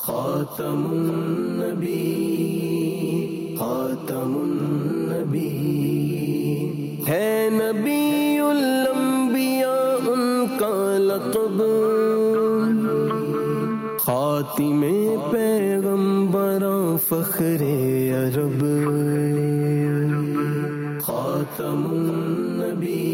خاتم النبی خاتم النبی ہے نبی الانبیاء ان کا لقب، خاتم پیغمبراں فخر عرب، خاتم النبی۔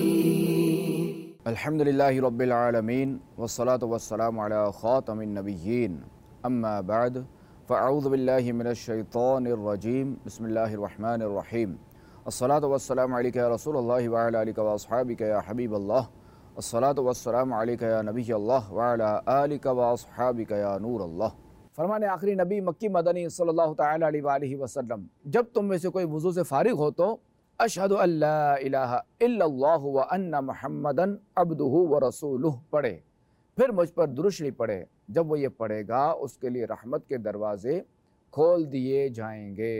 الحمدللہ رب العالمین والصلاة والسلام علی خاتم النبیین، اما بعد فاعوذ باللہ من الشیطان الرجیم، بسم اللہ الرحمن الرحیم۔ الصلاة والسلام علیکہ یا رسول اللہ وعلی آلک واصحابک یا حبیب اللہ، الصلاة والسلام علیکہ یا نبی اللہ وعلی آلک واصحابک یا نور اللہ۔ فرمان آخری نبی مکی مدنی صلی اللہ تعالی علیہ وآلہ وسلم، جب تم میں سے کوئی وضو سے فارغ ہو تو اشہد ان لا الہ الا اللہ وان محمدن عبدہ ورسولہ پڑھے، پھر مجھ پر درود شریف پڑھے۔ جب وہ یہ پڑھے گا اس کے لیے رحمت کے دروازے کھول دیے جائیں گے۔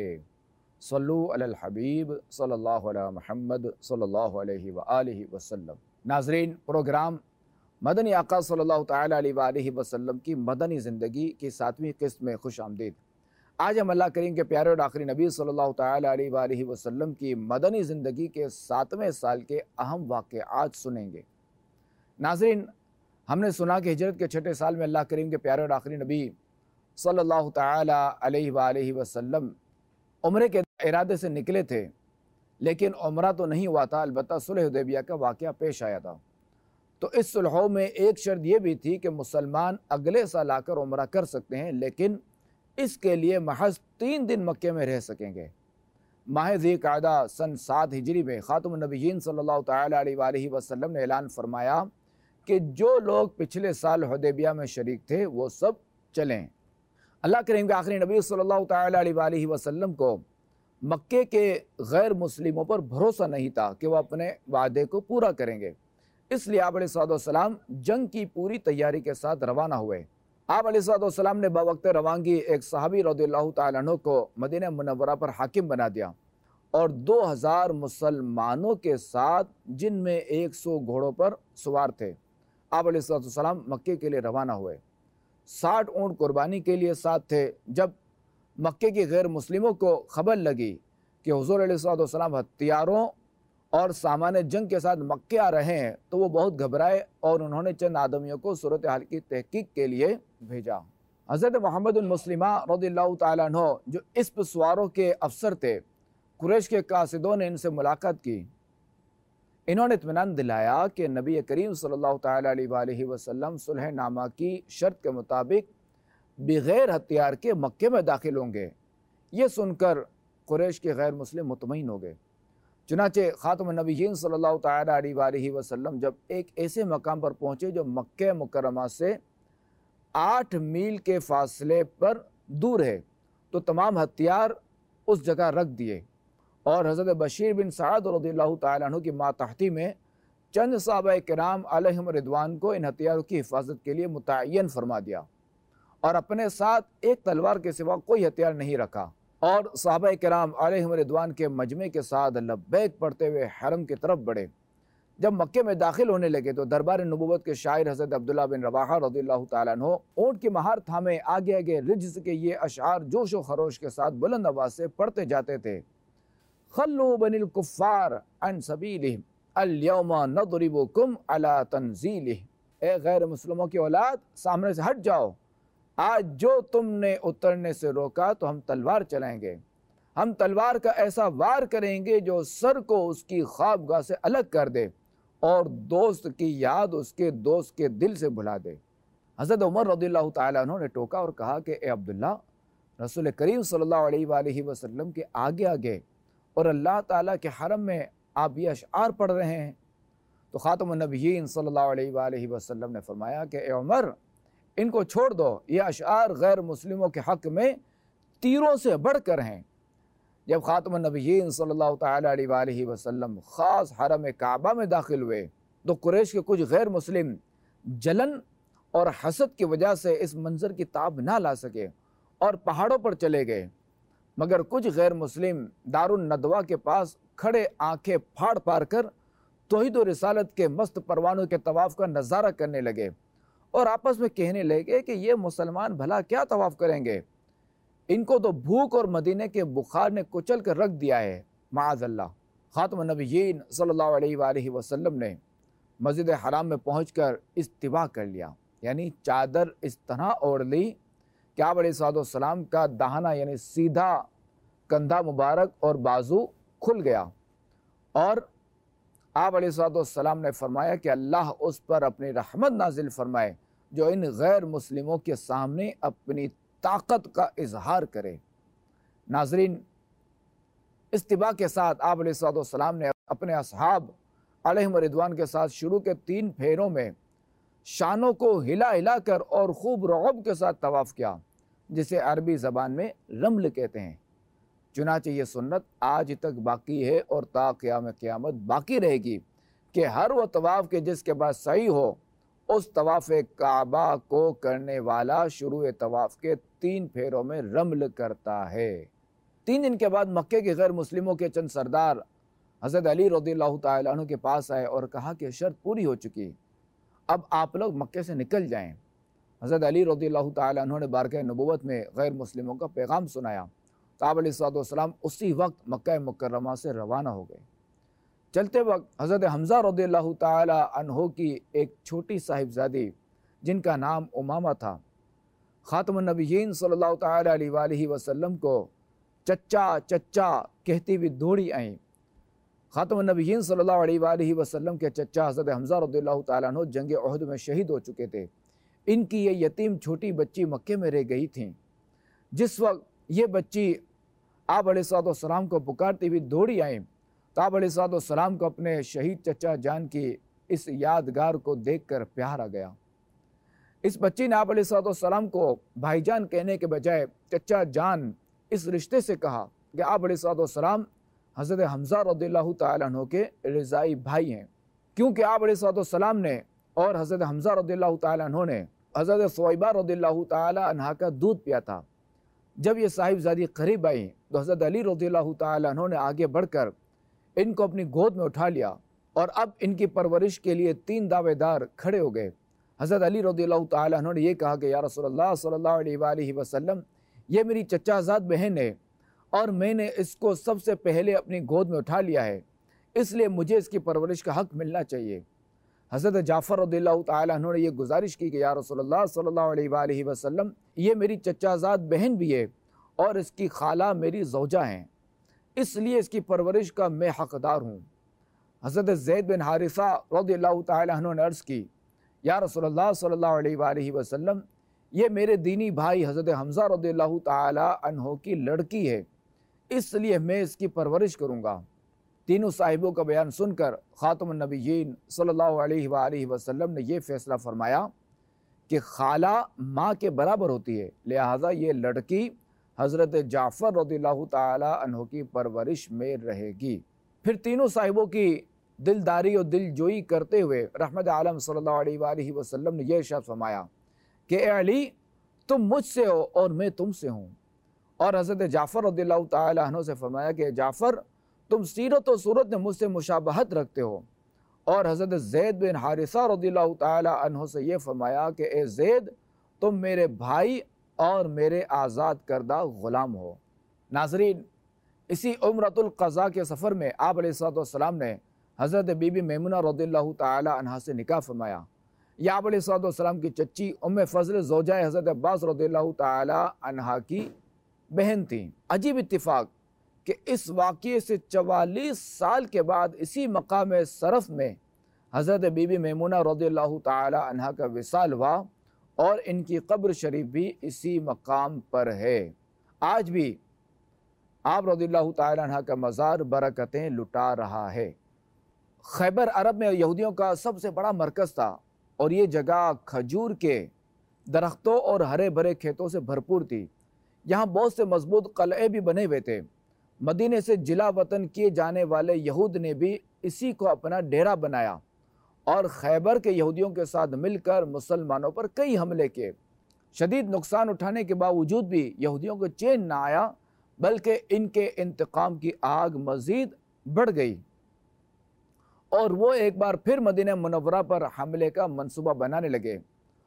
صلو علی الحبیب صلی اللہ علیہ محمد صلی اللہ علیہ وآلہ وسلم۔ ناظرین، پروگرام مدنی آقا صلی اللہ تعالی علیہ وآلہ وسلم کی مدنی زندگی کی 7ویں قسط میں خوش آمدید۔ آج ہم اللہ کریم کے پیارے اور آخری نبی صلی اللہ تعالی علیہ وآلہ وسلم کی مدنی زندگی کے 7ویں سال کے اہم واقعات سنیں گے۔ ناظرین، ہم نے سنا کہ ہجرت کے 6 سال میں اللہ کریم کے پیارے اور آخری نبی صلی اللہ تعالی علیہ وآلہ وسلم عمرے کے ارادے سے نکلے تھے، لیکن عمرہ تو نہیں ہوا تھا، البتہ صلح حدیبیہ کا واقعہ پیش آیا تھا۔ تو اس صلحوں میں ایک شرط یہ بھی تھی کہ مسلمان اگلے سال آ کر عمرہ کر سکتے ہیں، لیکن اس کے لیے محض 3 دن مکے میں رہ سکیں گے۔ ماہ ذی القعدہ سن 7 ہجری میں خاتم النبیین صلی اللہ تعالی علیہ وآلہ وسلم نے اعلان فرمایا کہ جو لوگ پچھلے سال حدیبیہ میں شریک تھے وہ سب چلیں۔ اللہ کریم کے آخری نبی صلی اللہ تعالی علیہ وآلہ وسلم کو مکے کے غیر مسلموں پر بھروسہ نہیں تھا کہ وہ اپنے وعدے کو پورا کریں گے، اس لیے آپ علیہ الصلوۃ والسلام جنگ کی پوری تیاری کے ساتھ روانہ ہوئے۔ آپ علیہ الصلوۃ والسلام نے بوقت روانگی ایک صحابی رضی اللہ تعالیٰ عنہ کو مدینہ منورہ پر حاکم بنا دیا اور 2000 مسلمانوں کے ساتھ، جن میں 100 گھوڑوں پر سوار تھے، آپ علیہ الصلوۃ والسلام مکے کے لیے روانہ ہوئے۔ 60 اونٹ قربانی کے لیے ساتھ تھے۔ جب مکے کے غیر مسلموں کو خبر لگی کہ حضور علیہ الصلوۃ والسلام ہتھیاروں اور سامان جنگ کے ساتھ مکے آ رہے ہیں تو وہ بہت گھبرائے اور انہوں نے چند آدمیوں کو صورتحال کی تحقیق کے لیے بھیجا۔ حضرت محمد المسلمہ رضی اللہ تعالیٰ عنہ جو اسپ سواروں کے افسر تھے، قریش کے قاصدوں نے ان سے ملاقات کی۔ انہوں نے اطمینان دلایا کہ نبی کریم صلی اللہ تعالی علیہ وآلہ وسلم صلح نامہ کی شرط کے مطابق بغیر ہتھیار کے مکے میں داخل ہوں گے۔ یہ سن کر قریش کے غیر مسلم مطمئن ہو گئے۔ چنانچہ خاتم النبیین صلی اللہ تعالی علیہ وآلہ وسلم جب ایک ایسے مقام پر پہنچے جو مکہ مکرمہ سے 8 میل کے فاصلے پر دور ہے، تو تمام ہتھیار اس جگہ رکھ دیے اور حضرت بشیر بن سعد رضی اللہ تعالیٰ عنہ کی ماتحتی میں چند صحابہ کرام علیہم رضوان کو ان ہتھیاروں کی حفاظت کے لیے متعین فرما دیا اور اپنے ساتھ ایک تلوار کے سوا کوئی ہتھیار نہیں رکھا، اور صحابہ کرام علیہم رضوان کے مجمع کے ساتھ لبیک پڑھتے ہوئے حرم کی طرف بڑھے۔ جب مکے میں داخل ہونے لگے تو دربار نبوت کے شاعر حضرت عبداللہ بن رواحہ رضی اللہ تعالیٰ عنہ اونٹ کی مہار تھامے آگے آگے رجز کے یہ اشعار جوش و خروش کے ساتھ بلند آواز سے پڑھتے جاتے تھے۔ خلو بن الکفار عن سبیلہ اليوم نضربکم علی تنزیلہ، اے غیر مسلموں کی اولاد، سامنے سے ہٹ جاؤ، آج جو تم نے اترنے سے روکا تو ہم تلوار چلائیں گے، ہم تلوار کا ایسا وار کریں گے جو سر کو اس کی خوابگاہ سے الگ کر دے اور دوست کی یاد اس کے دوست کے دل سے بھلا دے۔ حضرت عمر رضی اللہ تعالیٰ عنہ نے ٹوکا اور کہا کہ اے عبداللہ، رسول کریم صلی اللہ علیہ وآلہ وسلم کے آگے آگے اور اللہ تعالیٰ کے حرم میں آپ یہ اشعار پڑھ رہے ہیں۔ تو خاتم النبیین صلی اللہ علیہ وآلہ وسلم نے فرمایا کہ اے عمر، ان کو چھوڑ دو، یہ اشعار غیر مسلموں کے حق میں تیروں سے بڑھ کر ہیں۔ جب خاتم النبیین صلی اللہ تعالی علیہ وآلہ وسلم خاص حرم کعبہ میں داخل ہوئے تو قریش کے کچھ غیر مسلم جلن اور حسد کی وجہ سے اس منظر کی تاب نہ لا سکے اور پہاڑوں پر چلے گئے، مگر کچھ غیر مسلم دار الندوہ کے پاس کھڑے آنکھیں پھاڑ پھاڑ کر توحید و رسالت کے مست پروانوں کے طواف کا نظارہ کرنے لگے اور آپس میں کہنے لگے کہ یہ مسلمان بھلا کیا طواف کریں گے، ان کو تو بھوک اور مدینے کے بخار نے کچل کر رکھ دیا ہے معاذ اللہ۔ خاتم النبیین صلی اللہ علیہ وآلہ وسلم نے مسجد حرام میں پہنچ کر استوا کر لیا، یعنی چادر اس طرح اوڑھ لی کہ آپ علیہ السلام کا داہنا یعنی سیدھا کندھا مبارک اور بازو کھل گیا، اور آپ علیہ السلام نے فرمایا کہ اللہ اس پر اپنی رحمت نازل فرمائے جو ان غیر مسلموں کے سامنے اپنی طاقت کا اظہار کرے۔ ناظرین، استوا کے ساتھ آپ علیہ السلام نے اپنے اصحاب علیہم رضوان کے ساتھ شروع کے 3 پھیروں میں شانوں کو ہلا ہلا کر اور خوب رعب کے ساتھ طواف کیا، جسے عربی زبان میں رمل کہتے ہیں۔ چنانچہ یہ سنت آج تک باقی ہے اور تا قیام قیامت باقی رہے گی کہ ہر وہ طواف کے جس کے بعد صحیح ہو، اس طواف کعبہ کو کرنے والا شروع طواف کے 3 پھیروں میں رمل کرتا ہے۔ 3 دن کے بعد مکے کے غیر مسلموں کے چند سردار حضرت علی رضی اللہ تعالیٰ عنہ کے پاس آئے اور کہا کہ شرط پوری ہو چکی، اب آپ لوگ مکے سے نکل جائیں۔ حضرت علی رضی اللہ تعالیٰ عنہ نے بارگاہ نبوت میں غیر مسلموں کا پیغام سنایا تو آپ علیہ السلام اسی وقت مکہ مکرمہ سے روانہ ہو گئے۔ چلتے وقت حضرت حمزہ رضی اللہ تعالیٰ عنہ کی ایک چھوٹی صاحبزادی جن کا نام امامہ تھا، خاتم النبیین صلی اللہ تعالیٰ علیہ وآلہ وسلم کو چچا چچا کہتی ہوئی دوڑی آئیں۔ خاتم النبیین صلی اللہ علیہ وآلہ وسلم کے چچا حضرت حمزہ رضی اللہ تعالیٰ عنہ جنگ احد میں شہید ہو چکے تھے۔ ان کی یہ یتیم چھوٹی بچی مکے میں رہ گئی تھیں۔ جس وقت یہ بچی آپ علیہ السلام کو پکارتی ہوئی دوڑی آئیں تو آپ علیہ السلام کو اپنے شہید چچا جان کی اس یادگار کو دیکھ کر پیار آ گیا۔ اس بچی نے آپ علیہ السلام کو بھائی جان کہنے کے بجائے چچا جان اس رشتے سے کہا کہ آپ علیہ السلام حضرت حمزہ رضی اللہ تعالیٰ عنہ کے رضائی بھائی ہیں، کیونکہ آپ علیہ السلام نے اور حضرت حمزہ رضی اللہ تعالیٰ عنہ نے حضرت ثویبہ رضی اللہ تعالیٰ عنہ کا دودھ پیا تھا۔ جب یہ صاحبزادی قریب آئیں تو حضرت علی رضی اللہ تعالیٰ عنہ نے آگے بڑھ کر ان کو اپنی گود میں اٹھا لیا، اور اب ان کی پرورش کے لیے 3 دعوے دار کھڑے ہو گئے۔ حضرت علی رضی اللہ تعالیٰ عنہ نے یہ کہا کہ یا رسول اللہ صلی اللہ علیہ وآلہ وسلم، یہ میری چچا زاد بہن ہے اور میں نے اس کو سب سے پہلے اپنی گود میں اٹھا لیا ہے، اس لیے مجھے اس کی پرورش کا حق ملنا چاہیے۔ حضرت جعفر رضی اللہ تعالیٰ عنہ نے یہ گزارش کی کہ یا رسول اللہ صلی اللہ علیہ وآلہ وسلم، یہ میری چچا زاد بہن بھی ہے اور اس کی خالہ میری زوجہ ہیں، اس لیے اس کی پرورش کا میں حقدار ہوں۔ حضرت زید بن حارثہ رضی اللہ تعالیٰ عنہ نے عرض کی یا رسول اللہ صلی اللہ علیہ وآلہ وسلم، یہ میرے دینی بھائی حضرت حمزہ رضی اللہ تعالیٰ عنہ کی لڑکی ہے، اس لیے میں اس کی پرورش کروں گا۔ تینوں صاحبوں کا بیان سن کر خاتم النبیین صلی اللہ علیہ وآلہ وسلم نے یہ فیصلہ فرمایا کہ خالہ ماں کے برابر ہوتی ہے، لہٰذا یہ لڑکی حضرت جعفر رضی اللہ تعالیٰ عنہ کی پرورش میں رہے گی۔ پھر تینوں صاحبوں کی دلداری اور دل جوئی کرتے ہوئے رحمت عالم صلی اللہ علیہ وآلہ وسلم نے یہ ارشاد فرمایا کہ اے علی، تم مجھ سے ہو اور میں تم سے ہوں، اور حضرت جعفر رضی اللہ تعالیٰ عنہ سے فرمایا کہ جعفر، تم سیرت و صورت میں مجھ سے مشابہت رکھتے ہو، اور حضرت زید بن حارثہ رضی اللہ تعالیٰ عنہ سے یہ فرمایا کہ اے زید، تم میرے بھائی اور میرے آزاد کردہ غلام ہو۔ ناظرین، اسی عمرۃ القضاء کے سفر میں آپ علیہ السلام نے حضرت بی بی میمونہ رضی اللہ تعالیٰ عنہ سے نکاح فرمایا۔ یہ آپ علیہ السلام کی چچی ام فضل زوجہ حضرت عباس رضی اللہ تعالیٰ عنہ کی بہن تھیں۔ عجیب اتفاق کہ اس واقعے سے 44 سال کے بعد اسی مقام شرف میں حضرت بی بی میمونہ رضی اللہ تعالیٰ عنہ کا وصال ہوا، اور ان کی قبر شریف بھی اسی مقام پر ہے۔ آج بھی آپ رضی اللہ تعالیٰ عنہ کا مزار برکتیں لٹا رہا ہے۔ خیبر عرب میں یہودیوں کا سب سے بڑا مرکز تھا، اور یہ جگہ کھجور کے درختوں اور ہرے بھرے کھیتوں سے بھرپور تھی۔ یہاں بہت سے مضبوط قلعے بھی بنے ہوئے تھے۔ مدینے سے جلا وطن کیے جانے والے یہود نے بھی اسی کو اپنا ڈیرا بنایا، اور خیبر کے یہودیوں کے ساتھ مل کر مسلمانوں پر کئی حملے کیے۔ شدید نقصان اٹھانے کے باوجود بھی یہودیوں کو چین نہ آیا، بلکہ ان کے انتقام کی آگ مزید بڑھ گئی، اور وہ ایک بار پھر مدینہ منورہ پر حملے کا منصوبہ بنانے لگے۔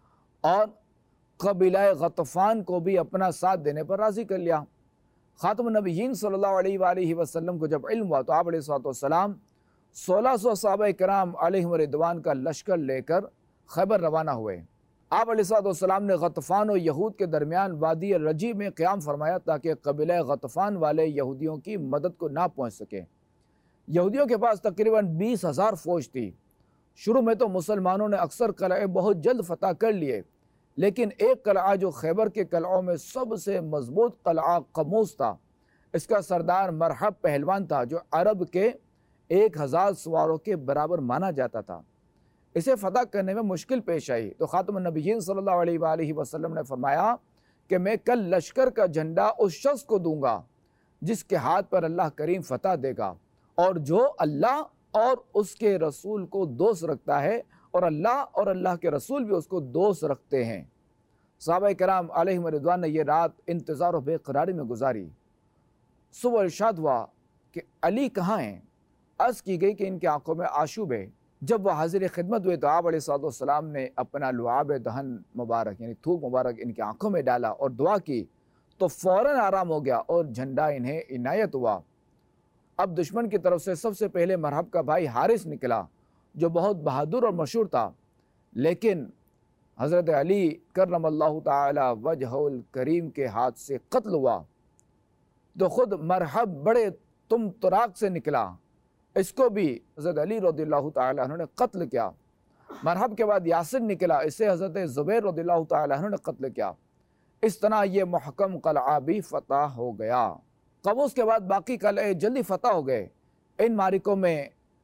اور قبیلہ غطفان کو بھی اپنا ساتھ دینے پر راضی کر لیا۔ خاتم النبیین صلی اللہ علیہ وآلہ وسلم کو جب علم ہوا تو آپ علیہ الصلوۃ والسلام 1600 صحابہ کرام علیہم رضوان کا لشکر لے کر خیبر روانہ ہوئے۔ آپ علیہ الصلوۃ والسلام نے غطفان و یہود کے درمیان وادی رجی میں قیام فرمایا تاکہ قبیلہ غطفان والے یہودیوں کی مدد کو نہ پہنچ سکے۔ یہودیوں کے پاس تقریباً 20,000 فوج تھی۔ شروع میں تو مسلمانوں نے اکثر قلعے بہت جلد فتح کر لیے، لیکن ایک قلعہ جو خیبر کے قلعوں میں سب سے مضبوط قلعہ قموس تھا، اس کا سردار مرحب پہلوان تھا جو عرب کے 1000 سواروں کے برابر مانا جاتا تھا۔ اسے فتح کرنے میں مشکل پیش آئی تو خاتم النبیین صلی اللہ علیہ وآلہ وسلم نے فرمایا کہ میں کل لشکر کا جھنڈا اس شخص کو دوں گا جس کے ہاتھ پر اللہ کریم فتح دے گا، اور جو اللہ اور اس کے رسول کو دوست رکھتا ہے، اور اللہ اور اللہ کے رسول بھی اس کو دوست رکھتے ہیں۔ صحابہ کرام علیہم رضوان نے یہ رات انتظار و بے قراری میں گزاری۔ صبح ارشاد ہوا کہ علی کہاں ہیں؟ عرض کی گئی کہ ان کی آنکھوں میں آشوب ہے۔ جب وہ حاضر خدمت ہوئے تو آپ علیہ الصلوۃ والسلام نے اپنا لعاب دہن مبارک یعنی تھوک مبارک ان کی آنکھوں میں ڈالا اور دعا کی تو فوراً آرام ہو گیا اور جھنڈا انہیں عنایت ہوا۔ اب دشمن کی طرف سے سب سے پہلے مرحب کا بھائی حارث نکلا جو بہت بہادر اور مشہور تھا، لیکن حضرت علی کرم اللہ تعالی وجہ الکریم کے ہاتھ سے قتل ہوا۔ تو خود مرحب بڑے تم تراک سے نکلا، اس کو بھی حضرت علی رضی اللہ تعالی عنہ نے قتل کیا۔ مرحب کے بعد یاسر نکلا، اسے حضرت زبیر رضی اللہ تعالی عنہ نے قتل کیا۔ اس طرح یہ محکم قلعہ بھی فتح ہو گیا۔ قموس کے بعد باقی قلعے جلدی فتح ہو گئے۔ ان معرکوں میں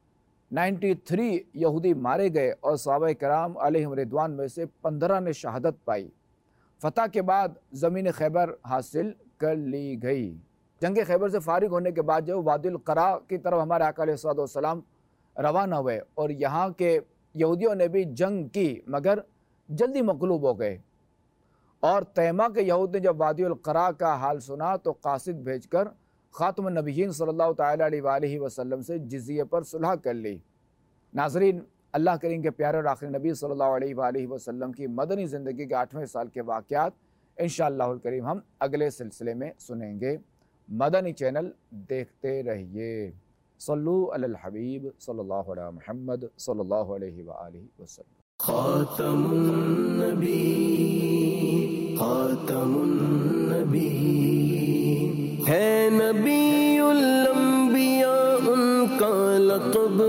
93 یہودی مارے گئے اور صحابہ کرام علیہم رضوان میں سے 15 نے شہادت پائی۔ فتح کے بعد زمین خیبر حاصل کر لی گئی۔ جنگ خیبر سے فارغ ہونے کے بعد جو وادی القرا کی طرف ہمارے آقا علیہ الصلوۃ والسلام روانہ ہوئے اور یہاں کے یہودیوں نے بھی جنگ کی مگر جلدی مغلوب ہو گئے، اور تیمہ کے یہود نے جب وادی القرا کا حال سنا تو قاصد بھیج کر خاتم النبیین صلی اللہ تعالی علیہ وآلہ وسلم سے جزیے پر صلح کر لی۔ ناظرین، اللہ کریم کے پیارے اور آخری نبی صلی اللہ علیہ وآلہ وسلم کی مدنی زندگی کے 8ویں سال کے واقعات انشاءاللہ الکریم ہم اگلے سلسلے میں سنیں گے۔ مدنی چینل دیکھتے رہیے۔ صلو علی الحبیب صلی اللہ علیہ محمد صلی اللہ علیہ وآلہ وسلم۔ خاتم النبی خاتم النبی ہے نبی الانبیاء ان کا لقب،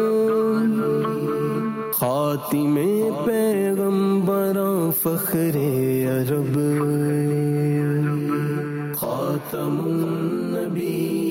خاتم پیغمبراں فخر عرب، خاتم النبی